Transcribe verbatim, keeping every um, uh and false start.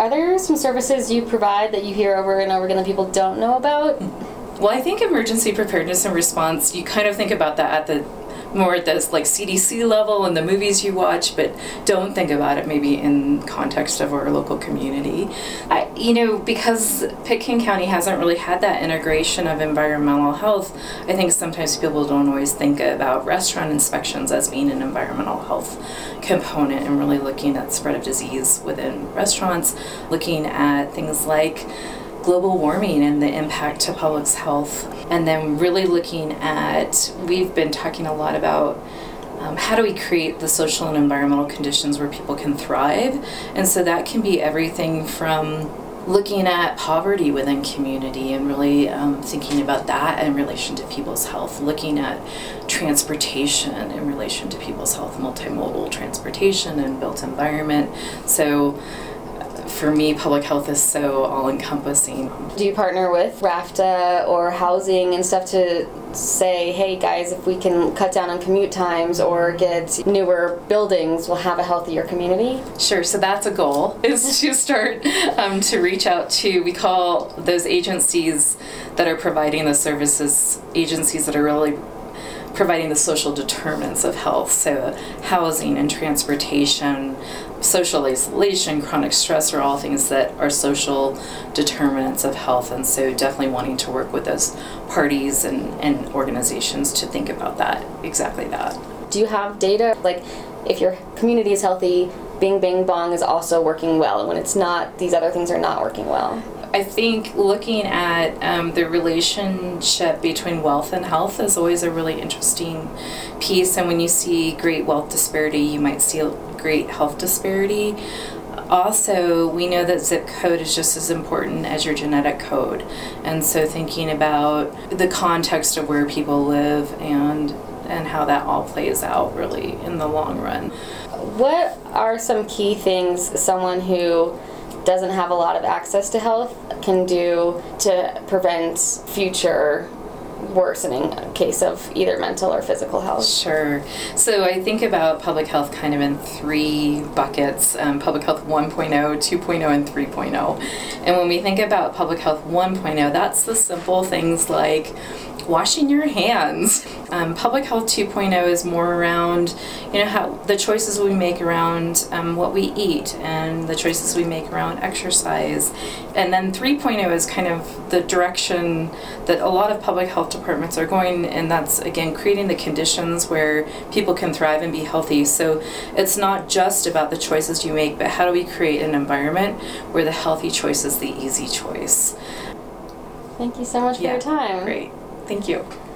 Are there some services you provide that you hear over and over again that people don't know about? Well, I think emergency preparedness and response, you kind of think about that at the more at this like C D C level in the movies you watch, but don't think about it maybe in context of our local community. I, you know, because Pitkin County hasn't really had that integration of environmental health, I think sometimes people don't always think about restaurant inspections as being an environmental health component, and really looking at spread of disease within restaurants, looking at things like global warming and the impact to public's health, and then really looking at, we've been talking a lot about um, how do we create the social and environmental conditions where people can thrive, and so that can be everything from looking at poverty within community and really um, thinking about that in relation to people's health, looking at transportation in relation to people's health, multimodal transportation and built environment. So for me, public health is so all-encompassing. Do you partner with RAFTA or housing and stuff to say, hey guys, if we can cut down on commute times or get newer buildings, we'll have a healthier community? Sure, so that's a goal, is to start um, to reach out to, we call those agencies that are providing the services, agencies that are really providing the social determinants of health, so housing and transportation, social isolation, chronic stress are all things that are social determinants of health, and so definitely wanting to work with those parties and, and organizations to think about that, exactly that. Do you have data, like if your community is healthy, Bing Bing Bong is also working well, and when it's not, these other things are not working well? I think looking at um, the relationship between wealth and health is always a really interesting piece, and when you see great wealth disparity, you might see a great health disparity. Also, we know that zip code is just as important as your genetic code, and so thinking about the context of where people live and and how that all plays out really in the long run. What are some key things someone who doesn't have a lot of access to health can do to prevent future worsening in case of either mental or physical health? Sure. So I think about public health kind of in three buckets, um, public health one point oh, two point oh, and three point oh. And when we think about public health one point oh, that's the simple things like washing your hands. Um, public health two point oh is more around, you know, how the choices we make around um, what we eat and the choices we make around exercise. And then three point oh is kind of the direction that a lot of public health departments are going, and that's, again, creating the conditions where people can thrive and be healthy. So it's not just about the choices you make, but how do we create an environment where the healthy choice is the easy choice. Thank you so much for yeah, your time. Great. Thank you.